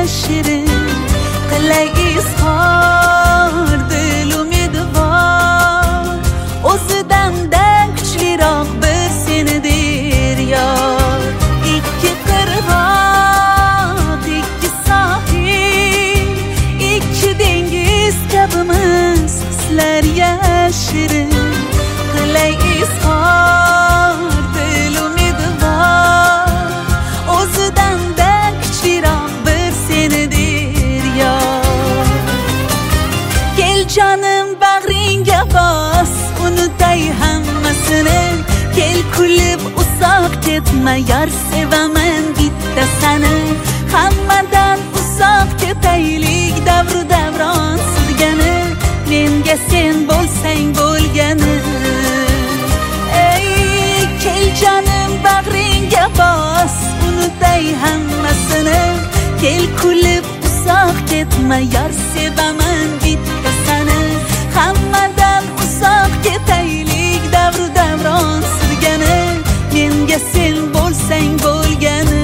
shirin qilay izhor dil umidvor o'zidan kuchliroq bir senidir yor ikki qirg'oq ikki sohil ikki dengiz kabimiz sizlar yashirin qilay izhor dil umidvor o'zidan kuchliroq bir senidir yor kel jonim bag'ringga bos unutay hammasini kel kulib uzoq ketma yor sevaman bitta sani hammadan uzoq ketaylik davru davron surgani menga sen bo'lsang bo'lgani ey kel jonim bag'ringga bos unutay hammasini kel kulib uzoq ketma yor sevaman bitta sani hammadan uzoq ketaylik davru davron surgani menga sen bo'lsang bo'lgani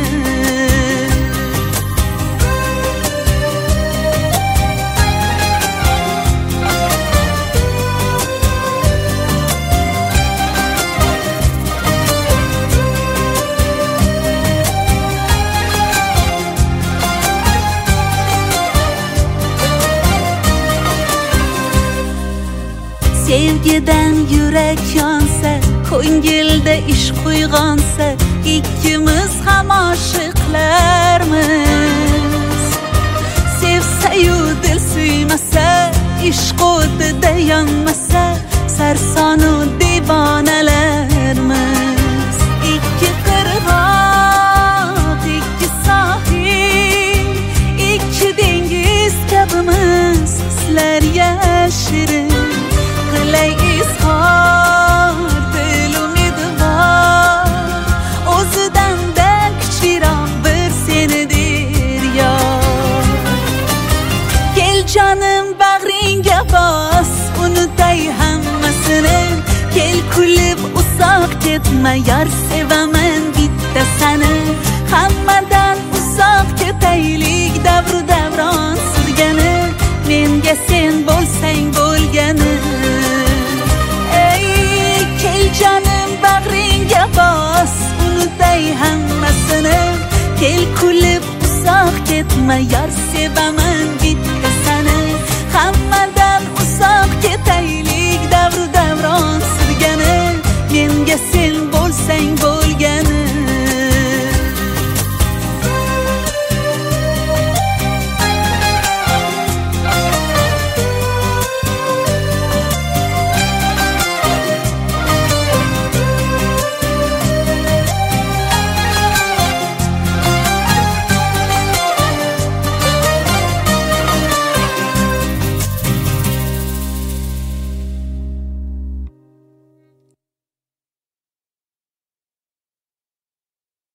sevgidan yurak yonsa ko'ngilda ishq uyg'onsa ikkimiz ham oshiqlarmiz sevsa-yu dil suymasa ishq o'tida yonmasa sarsonu devonalarmiz ikki qirg'oq ikki sohil ikki dengiz kabimiz sizlar yashirin qilay izhor dil umidvor o'zidan kuchliroq bir senidir yor kel jonim bag'ringga bos unutay hammasini kel kulib uzoq ketma yor sevaman bitta sani hammadan uzoq ketaylik davru davron surgani menga sen bo'lsang bo'lgani jonim bag'ringga bos unutay hammasini kel kulib uzoq ketma yor sevaman bitta